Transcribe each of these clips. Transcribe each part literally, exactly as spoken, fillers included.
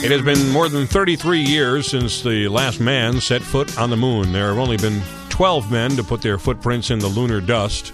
It has been more than thirty-three years since the last man set foot on the moon. There have only been twelve men to put their footprints in the lunar dust.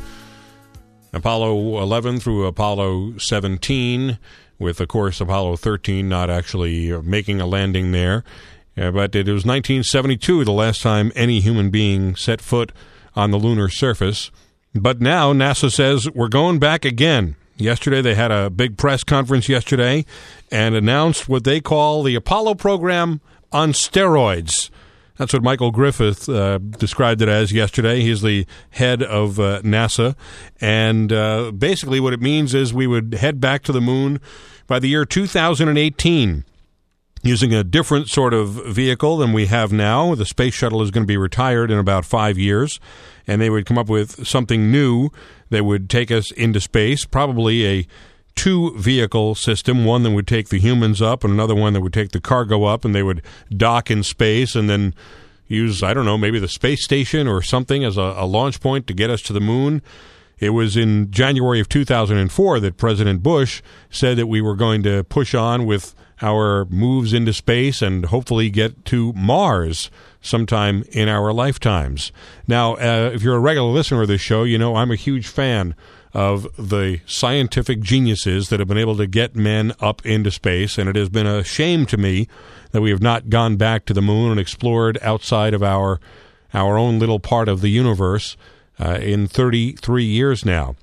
Apollo eleven through Apollo seventeen, with, of course, Apollo thirteen not actually making a landing there. Uh, but it was nineteen seventy-two the last time any human being set foot on the lunar surface. But now NASA says we're going back again. Yesterday they had a big press conference yesterday and announced what they call the Apollo program on steroids. That's what Michael Griffith uh, described it as yesterday. He's the head of uh, NASA. And uh, basically what it means is we would head back to the moon by the year two thousand eighteen. Using a different sort of vehicle than we have now. The space shuttle is going to be retired in about five years, and they would come up with something new that would take us into space, probably a two-vehicle system, one that would take the humans up and another one that would take the cargo up, and they would dock in space and then use, I don't know, maybe the space station or something as a, a launch point to get us to the moon. It was in January of two thousand four that President Bush said that we were going to push on with our moves into space and hopefully get to Mars sometime in our lifetimes. Now, uh, if you're a regular listener of this show, you know I'm a huge fan of the scientific geniuses that have been able to get men up into space, and it has been a shame to me that we have not gone back to the moon and explored outside of our our own little part of the universe uh, in thirty-three years now.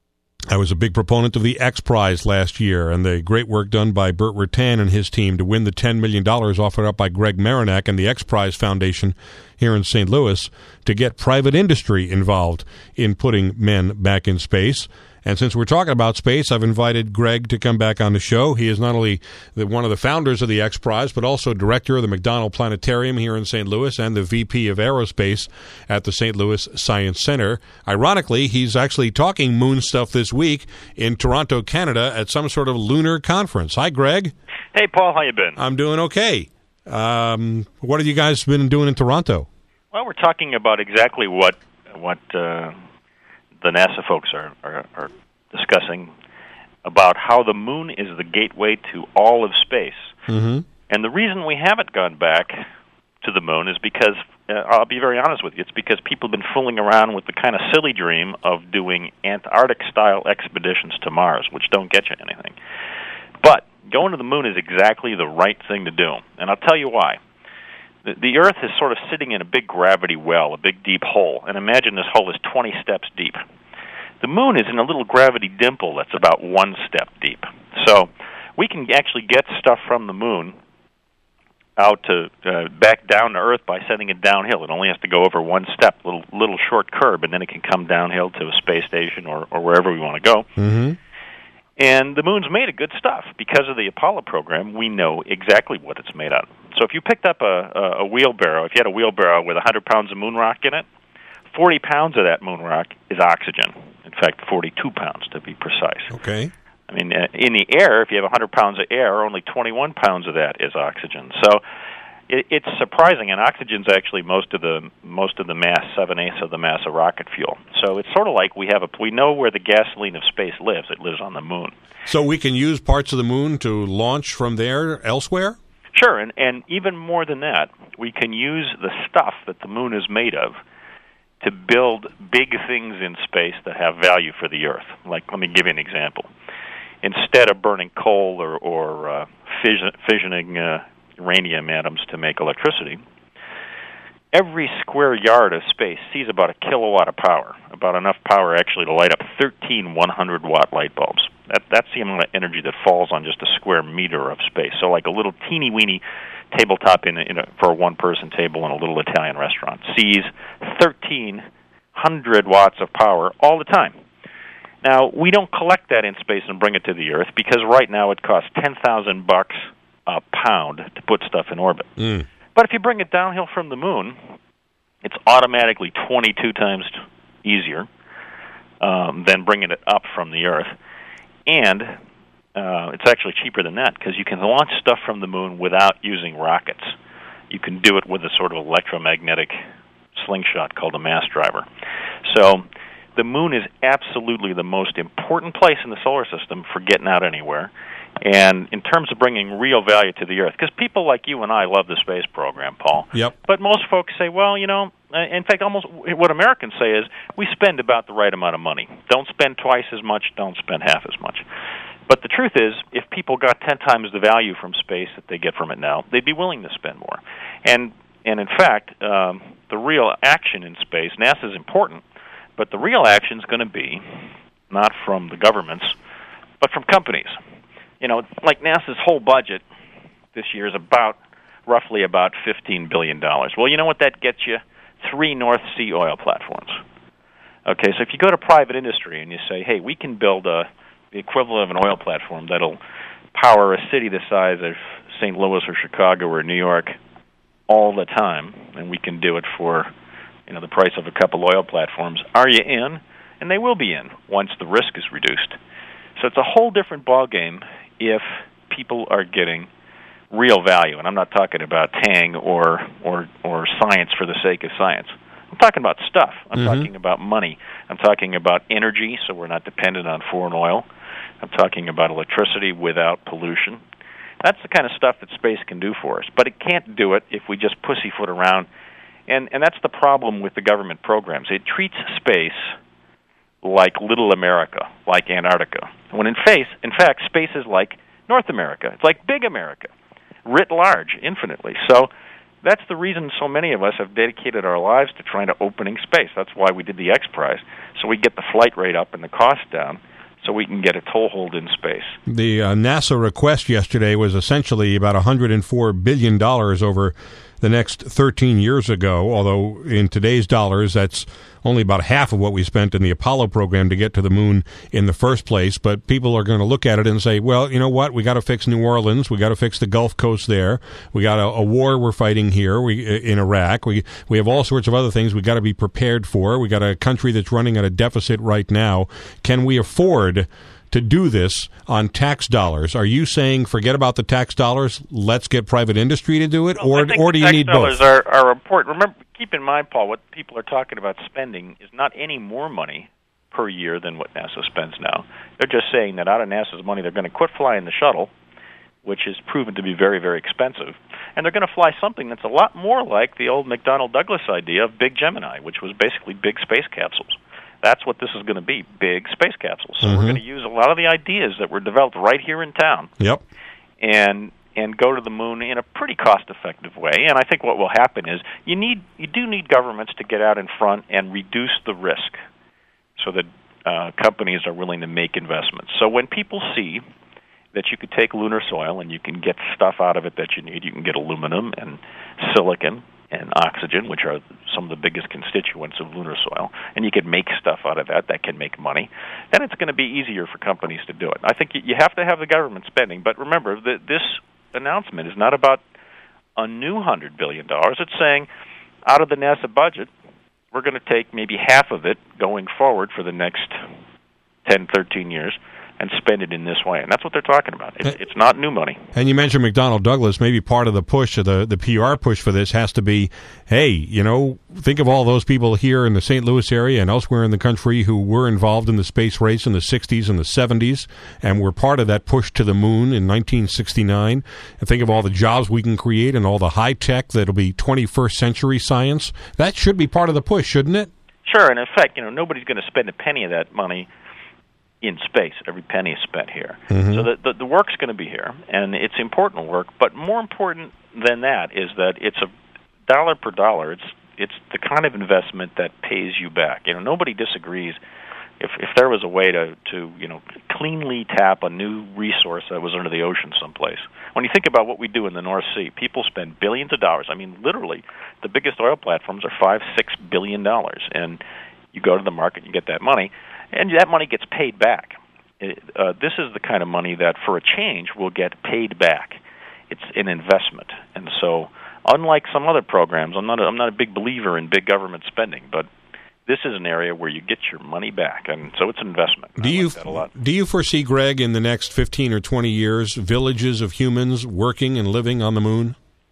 I was a big proponent of the X Prize last year and the great work done by Burt Rutan and his team to win the ten million dollars offered up by Greg Marinak and the X Prize Foundation here in Saint Louis to get private industry involved in putting men back in space. And since we're talking about space, I've invited Greg to come back on the show. He is not only the, one of the founders of the X Prize, but also director of the McDonnell Planetarium here in Saint Louis and the V P of Aerospace at the Saint Louis Science Center. Ironically, he's actually talking moon stuff this week in Toronto, Canada, at some sort of lunar conference. Hi, Greg. Hey, Paul. How you been? I'm doing okay. Um, what have you guys been doing in Toronto? Well, we're talking about exactly what what uh, the NASA folks are, are, are discussing about how the moon is the gateway to all of space. Mm-hmm. And the reason we haven't gone back to the moon is because, uh, I'll be very honest with you, it's because people have been fooling around with the kind of silly dream of doing Antarctic-style expeditions to Mars, which don't get you anything. But going to the moon is exactly the right thing to do, and I'll tell you why. The, the Earth is sort of sitting in a big gravity well, a big deep hole, and imagine this hole is twenty steps deep. The moon is in a little gravity dimple that's about one step deep. So we can actually get stuff from the moon out to uh, back down to Earth by sending it downhill. It only has to go over one step, little little short curb, and then it can come downhill to a space station or, or wherever we want to go. Mm-hmm. And the moon's made of good stuff. Because of the Apollo program, we know exactly what it's made out of. So if you picked up a, a, a wheelbarrow, if you had a wheelbarrow with one hundred pounds of moon rock in it, forty pounds of that moon rock is oxygen. In fact, forty-two pounds to be precise. Okay. I mean, uh, in the air, if you have one hundred pounds of air, only twenty-one pounds of that is oxygen. So it, it's surprising, and oxygen's actually most of the most of the mass, seven-eighths of the mass of rocket fuel. So it's sort of like we have a we know where the gasoline of space lives. It lives on the moon. So we can use parts of the moon to launch from there elsewhere? Sure, and, and even more than that, we can use the stuff that the moon is made of to build big things in space that have value for the Earth. Like, let me give you an example. Instead of burning coal or, or uh, fission, fissioning uh, uranium atoms to make electricity, every square yard of space sees about a kilowatt of power, about enough power actually to light up thirteen one hundred watt light bulbs. That, that's the amount of energy that falls on just a square meter of space. So like a little teeny-weeny tabletop in a, in a, for a one-person table in a little Italian restaurant sees thirteen hundred watts of power all the time. Now, we don't collect that in space and bring it to the Earth because right now it costs ten thousand bucks a pound to put stuff in orbit. Mm. But if you bring it downhill from the moon, it's automatically twenty-two times easier um, than bringing it up from the Earth. And uh, it's actually cheaper than that because you can launch stuff from the moon without using rockets. You can do it with a sort of electromagnetic slingshot called a mass driver. So the moon is absolutely the most important place in the solar system for getting out anywhere. And in terms of bringing real value to the Earth, because people like you and I love the space program, Paul. Yep. But most folks say, well, you know, in fact, almost what Americans say is, we spend about the right amount of money. Don't spend twice as much, don't spend half as much. But the truth is, if people got ten times the value from space that they get from it now, they'd be willing to spend more. And and in fact, um, the real action in space, NASA is important, but the real action is going to be not from the governments, but from companies. You know, like NASA's whole budget this year is about, roughly about fifteen billion dollars. Well, you know what that gets you? Three North Sea oil platforms. Okay, so if you go to private industry and you say, hey, we can build a, the equivalent of an oil platform that'll power a city the size of Saint Louis or Chicago or New York all the time, and we can do it for, you know, the price of a couple oil platforms, are you in? And they will be in once the risk is reduced. So it's a whole different ballgame if people are getting real value, and I'm not talking about Tang or or or science for the sake of science. I'm talking about stuff. I'm mm-hmm. talking about money. I'm talking about energy, so we're not dependent on foreign oil. I'm talking about electricity without pollution. That's the kind of stuff that space can do for us, but it can't do it if we just pussyfoot around. And and that's the problem with the government programs. It treats space like Little America, like Antarctica. When in face, in fact, space is like North America. It's like Big America, writ large, infinitely. So that's the reason so many of us have dedicated our lives to trying to opening space. That's why we did the X Prize, so we get the flight rate up and the cost down, so we can get a toehold in space. The uh, NASA request yesterday was essentially about one hundred four billion dollars over the next thirteen years ago, although in today's dollars, that's only about half of what we spent in the Apollo program to get to the moon in the first place. But people are going to look at it and say, well, you know what? We got to fix New Orleans. We got to fix the Gulf Coast there. We got a, a war we're fighting here we, in Iraq. We we have all sorts of other things we got to be prepared for. We got a country that's running at a deficit right now. Can we afford to do this on tax dollars? Are you saying forget about the tax dollars, let's get private industry to do it, well, or or do you need both? Tax dollars are, are important. Remember, keep in mind, Paul, what people are talking about spending is not any more money per year than what NASA spends now. They're just saying that out of NASA's money, they're going to quit flying the shuttle, which is proven to be very, very expensive, and they're going to fly something that's a lot more like the old McDonnell Douglas idea of Big Gemini, which was basically big space capsules. That's what this is going to be, big space capsules. So mm-hmm. we're going to use a lot of the ideas that were developed right here in town. Yep. And and go to the moon in a pretty cost-effective way. And I think what will happen is you need you do need governments to get out in front and reduce the risk so that uh, companies are willing to make investments. So when people see that you could take lunar soil and you can get stuff out of it that you need, you can get aluminum and silicon and oxygen, which are some of the biggest constituents of lunar soil, and you can make stuff out of that that can make money, then it's going to be easier for companies to do it. I think you have to have the government spending, but remember that this announcement is not about a new one hundred billion dollars. It's saying out of the NASA budget, we're going to take maybe half of it going forward for the next ten, thirteen years, and spend it in this way. And that's what they're talking about. It's, it's not new money. And you mentioned McDonnell Douglas. Maybe part of the push, or the, the P R push for this has to be, hey, you know, think of all those people here in the Saint Louis area and elsewhere in the country who were involved in the space race in the sixties and the seventies and were part of that push to the moon in nineteen sixty-nine. And think of all the jobs we can create and all the high tech that'll be twenty-first century science. That should be part of the push, shouldn't it? Sure. And in fact, you know, nobody's going to spend a penny of that money in space. Every penny is spent here. Mm-hmm. So the, the, the work's going to be here, and it's important work, but more important than that is that it's a dollar per dollar. It's it's the kind of investment that pays you back. You know, nobody disagrees if if there was a way to, to you know, cleanly tap a new resource that was under the ocean someplace. When you think about what we do in the North Sea, people spend billions of dollars. I mean, literally, the biggest oil platforms are five, six billion dollars, and you go to the market and you get that money, and that money gets paid back. It, uh, this is the kind of money that, for a change, will get paid back. It's an investment, and so unlike some other programs, I'm not a, I'm not a big believer in big government spending, but this is an area where you get your money back, and so it's an investment. Do you like that a lot. do you foresee, Greg, in the next fifteen or twenty years, villages of humans working and living on the moon?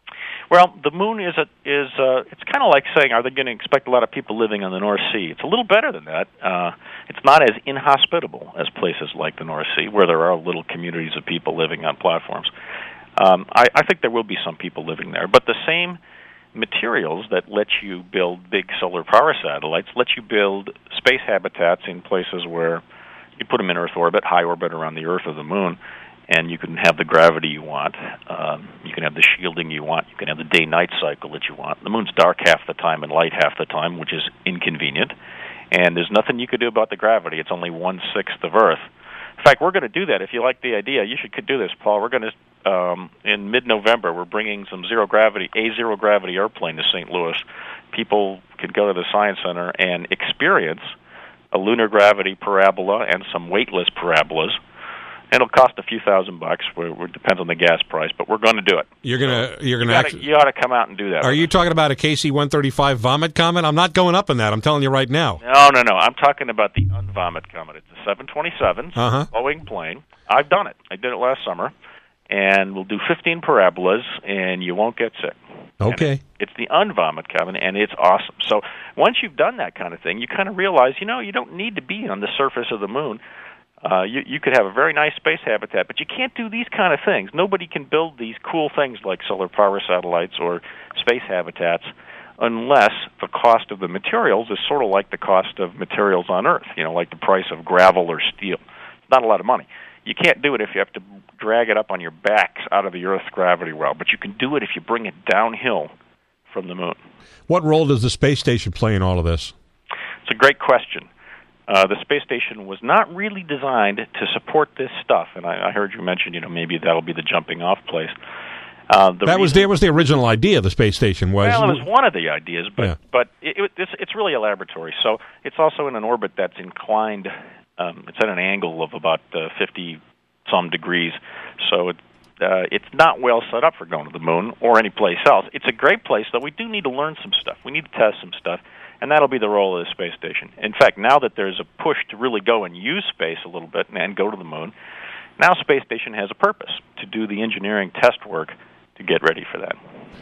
Well, the moon is a, is uh, it's kind of like saying, are they going to expect a lot of people living on the North Sea? It's a little better than that. Uh, it's not as inhospitable as places like the North Sea, where there are little communities of people living on platforms. Um, I, I think there will be some people living there, but the same materials that let you build big solar power satellites let you build space habitats in places where you put them in Earth orbit, high orbit around the Earth or the moon, and you can have the gravity you want. Um, you can have the shielding you want. You can have the day-night cycle that you want. The moon's dark half the time and light half the time, which is inconvenient. And there's nothing you could do about the gravity. It's only one-sixth of Earth. In fact, we're going to do that. If you like the idea, you should could do this, Paul. We're going to, um, in mid-November, we're bringing some zero-gravity, a zero-gravity airplane to Saint Louis. People can go to the Science Center and experience a lunar gravity parabola and some weightless parabolas. And it'll cost a few thousand bucks. It depends on the gas price, but we're going to do it. You're gonna, so you're gonna. You, actually, gotta, you ought to come out and do that. Are you talking about a K C one thirty-five Vomit Comet? I'm not going up in that. I'm telling you right now. No, no, no. I'm talking about the Unvomit Comet. It's a seven twenty-seven uh-huh. Boeing plane. I've done it. I did it last summer, and we'll do fifteen parabolas, and you won't get sick. Okay. It, it's the Unvomit Comet, and it's awesome. So once you've done that kind of thing, you kind of realize, you know, you don't need to be on the surface of the moon. Uh, you, you could have a very nice space habitat, but you can't do these kind of things. Nobody can build these cool things like solar power satellites or space habitats unless the cost of the materials is sort of like the cost of materials on Earth, you know, like the price of gravel or steel. It's not a lot of money. You can't do it if you have to drag it up on your backs out of the Earth's gravity well, but you can do it if you bring it downhill from the moon. What role does the space station play in all of this? It's a great question. Uh, the space station was not really designed to support this stuff, and I, I heard you mention, you know, maybe that'll be the jumping-off place. Uh, the that was reason, that was the original idea. The space station was. Well, it was one of the ideas, but yeah. but it, it, it's it's really a laboratory. So it's also in an orbit that's inclined. Um, it's at an angle of about uh, fifty some degrees. So it, uh, it's not well set up for going to the moon or any place else. It's a great place, though. We do need to learn some stuff. We need to test some stuff. And that'll be the role of the space station. In fact, now that there's a push to really go and use space a little bit and, and go to the moon, now space station has a purpose to do the engineering test work to get ready for that.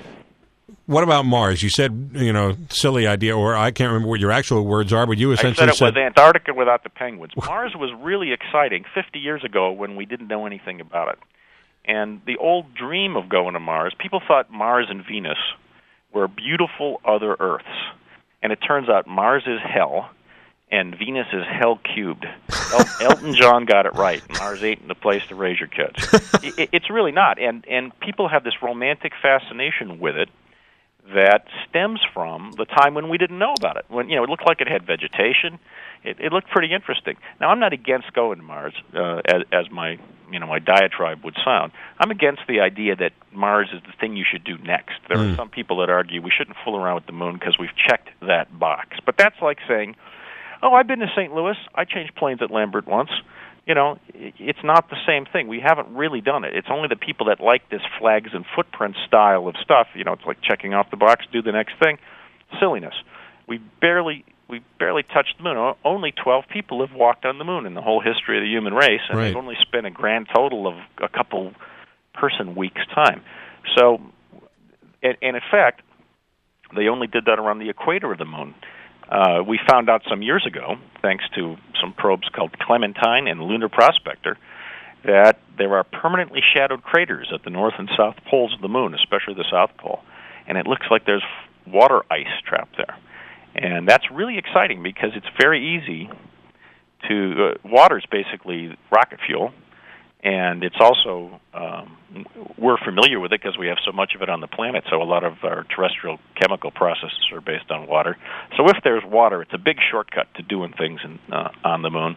What about Mars? You said, you know, silly idea, or I can't remember what your actual words are, but you essentially I said it said... was Antarctica without the penguins. Mars was really exciting fifty years ago when we didn't know anything about it. And the old dream of going to Mars, people thought Mars and Venus were beautiful other Earths. And it turns out Mars is hell, and Venus is hell cubed. El- Elton John got it right. Mars ain't the place to raise your kids. it, it's really not. And and people have this romantic fascination with it that stems from the time when we didn't know about it. When you know it looked like it had vegetation, it, it looked pretty interesting. Now I'm not against going to Mars, uh, as, as my you know my diatribe would sound. I'm against the idea that Mars is the thing you should do next. There mm. are some people that argue we shouldn't fool around with the moon because we've checked that box. But that's like saying, "Oh, I've been to Saint Louis. I changed planes at Lambert once." You know, it's not the same thing. We haven't really done it. It's only the people that like this flags and footprint style of stuff. You know, it's like checking off the box, do the next thing. Silliness. We barely we barely touched the moon. Only twelve people have walked on the moon in the whole history of the human race, and right. they've only spent a grand total of a couple person weeks' time. So, and, and in fact, they only did that around the equator of the moon. Uh, we found out some years ago, thanks to some probes called Clementine and Lunar Prospector, that there are permanently shadowed craters at the north and south poles of the moon, especially the south pole. And it looks like there's water ice trapped there. And that's really exciting because it's very easy to... Uh, water is basically rocket fuel, and it's also... Um, we're familiar with it because we have so much of it on the planet, so a lot of our terrestrial chemical processes are based on water. So if there's water, it's a big shortcut to doing things in, uh, on the moon.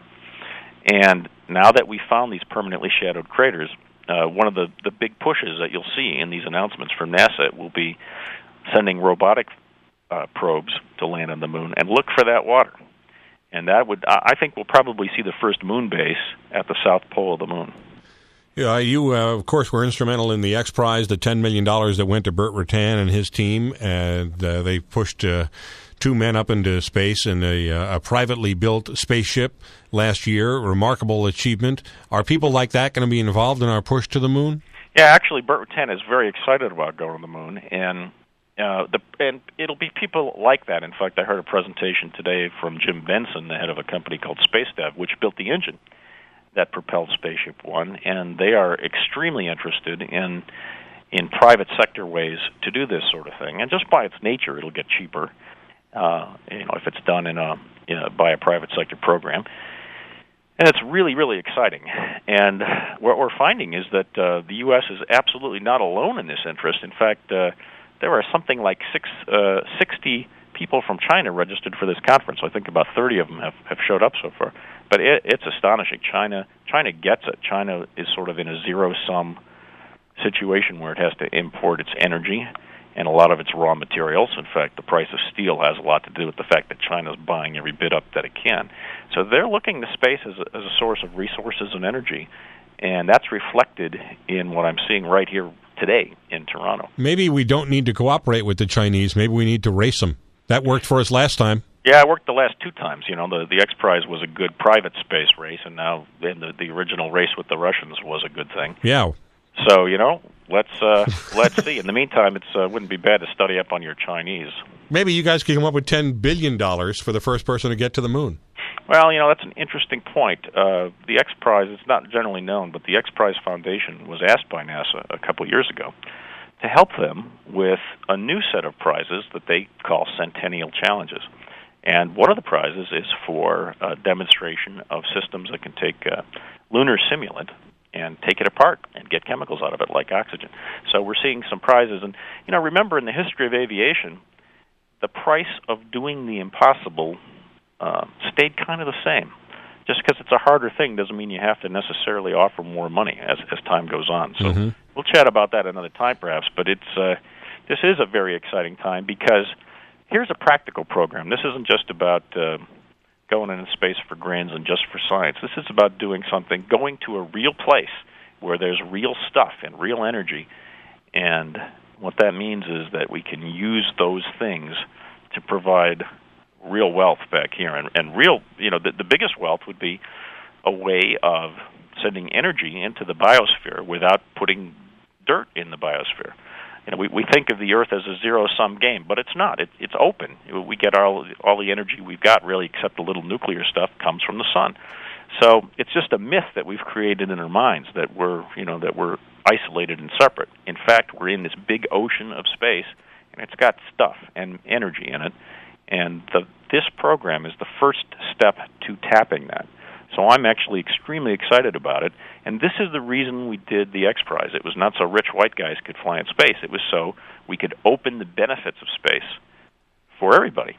And now that we found these permanently shadowed craters, uh, one of the, the big pushes that you'll see in these announcements from NASA will be sending robotic uh, probes to land on the moon and look for that water. And that would, I think we'll probably see the first moon base at the south pole of the moon. Yeah, you, uh, of course, were instrumental in the X Prize, the ten million dollars that went to Burt Rutan and his team, and uh, they pushed uh, two men up into space in a, uh, a privately built spaceship last year. Remarkable achievement. Are people like that going to be involved in our push to the moon? Yeah, actually, Burt Rutan is very excited about going to the moon, and uh, the and it'll be people like that. In fact, I heard a presentation today from Jim Benson, the head of a company called SpaceDev, which built the engine that propelled Spaceship One, and they are extremely interested in in private sector ways to do this sort of thing. And just by its nature, it'll get cheaper, uh, you know, if it's done in a, you know, by a private sector program. And it's really, really exciting. And what we're finding is that uh, the U S is absolutely not alone in this interest. In fact, uh, there are something like six, uh, sixty people from China registered for this conference. I think about thirty of them have, have showed up so far. But it, it's astonishing. China, China gets it. China is sort of in a zero-sum situation where it has to import its energy and a lot of its raw materials. In fact, the price of steel has a lot to do with the fact that China's buying every bit up that it can. So they're looking to space as a, as a source of resources and energy, and that's reflected in what I'm seeing right here today in Toronto. Maybe we don't need to cooperate with the Chinese. Maybe we need to race them. That worked for us last time. Yeah, it worked the last two times. You know, the the X Prize was a good private space race, and now and the, the original race with the Russians was a good thing. Yeah. So, you know, let's uh, let's see. In the meantime, it uh, wouldn't be bad to study up on your Chinese. Maybe you guys could come up with ten billion dollars for the first person to get to the moon. Well, you know, that's an interesting point. Uh, the X Prize, it's not generally known, but the X Prize Foundation was asked by NASA a couple of years ago to help them with a new set of prizes that they call Centennial Challenges. And one of the prizes is for a demonstration of systems that can take a lunar simulant and take it apart and get chemicals out of it like oxygen. So we're seeing some prizes. And, you know, remember in the history of aviation, the price of doing the impossible uh, stayed kind of the same. Just because it's a harder thing doesn't mean you have to necessarily offer more money as, as time goes on. So mm-hmm. we'll chat about that another time perhaps, but it's uh, this is a very exciting time because here's a practical program. This isn't just about uh, going into space for grins and just for science. This is about doing something, going to a real place where there's real stuff and real energy. And what that means is that we can use those things to provide real wealth back here. And, and real, you know, the, the biggest wealth would be a way of sending energy into the biosphere without putting dirt in the biosphere. You know, we, we think of the Earth as a zero-sum game, but it's not. It, it's open. We get all all the energy we've got, really, except a little nuclear stuff, comes from the sun. So it's just a myth that we've created in our minds that we're, you know, that we're isolated and separate. In fact, we're in this big ocean of space, and it's got stuff and energy in it. And the, this program is the first step to tapping that. So I'm actually extremely excited about it. And this is the reason we did the X Prize. It was not so rich white guys could fly in space. It was so we could open the benefits of space for everybody.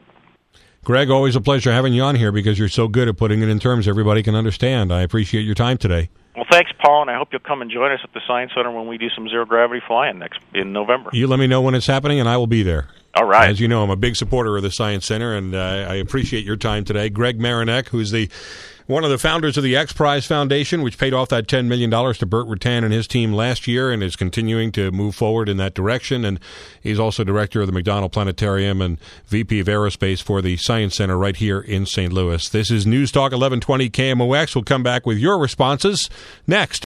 Greg, always a pleasure having you on here because you're so good at putting it in terms everybody can understand. I appreciate your time today. Well, thanks, Paul, and I hope you'll come and join us at the Science Center when we do some zero-gravity flying next in November. You let me know when it's happening, and I will be there. All right. As you know, I'm a big supporter of the Science Center, and uh, I appreciate your time today. Greg Marinek, who's the one of the founders of the X Prize Foundation, which paid off that ten million dollars to Burt Rutan and his team last year and is continuing to move forward in that direction. And he's also director of the McDonnell Planetarium and V P of Aerospace for the Science Center right here in Saint Louis. This is News Talk eleven twenty K M O X. We'll come back with your responses next.